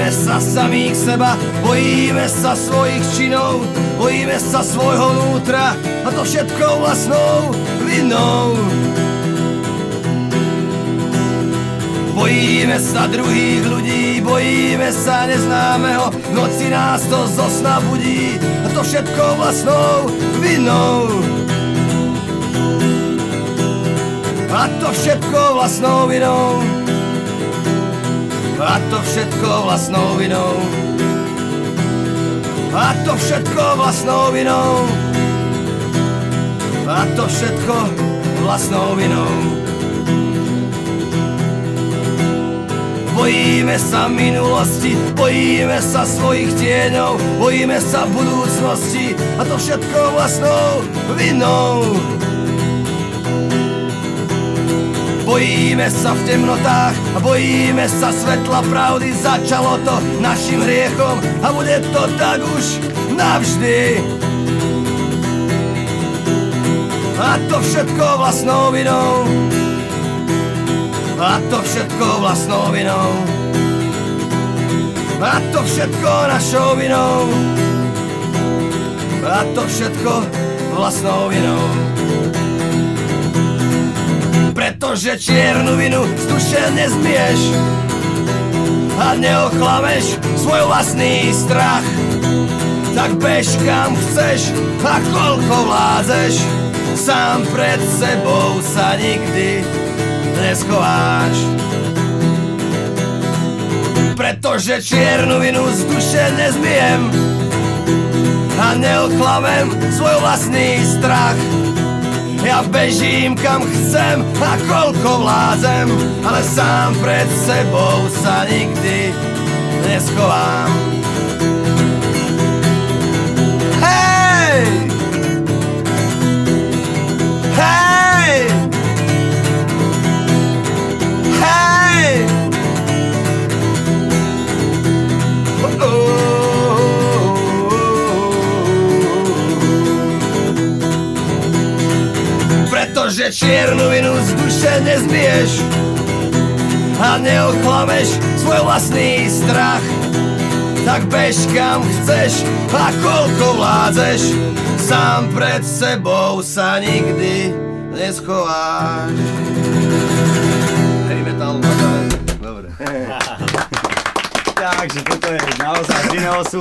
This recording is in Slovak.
Bojíme sa samých seba, bojíme sa svojich činov, bojíme sa svojho vnútra a to všetko vlastnou vinou. Bojíme sa druhých ľudí, bojíme sa neznámeho, v noci nás to zo sna budí a to všetko vlastnou vinou. A to všetko vlastnou vinou. A to všetko vlastnou vinou. A to všetko vlastnou vinou. A to všetko vlastnou vinou. Bojíme sa minulosti, bojíme sa svojich tieňov, bojíme sa budúcnosti a to všetko vlastnou vinou. Bojíme sa v temnotách a bojíme sa svetla pravdy. Začalo to našim hriechom a bude to tak už navždy. A to všetko vlastnou vinou. A to všetko vlastnou vinou. A to všetko našou vinou. A to všetko vlastnou vinou. Pretože čiernu vinu z duše nezmieš a neoklameš svoj vlastný strach, tak bež kam chceš a koľko vládzeš, sám pred sebou sa nikdy neschováš. Pretože čiernu vinu z duše nezmiem a neoklamem svoj vlastný strach, ja bežím kam chcem a koľko vládzem, ale sám pred sebou sa nikdy neschovám. Hej! Hej! Hej! Pretože čiernu vinu z duše nezmieš a neoklameš svoj vlastný strach, tak bež kam chceš a koľko vládzeš, sám pred sebou sa nikdy neschováš. Hej, metal, dobre. Takže toto je naozaj z iného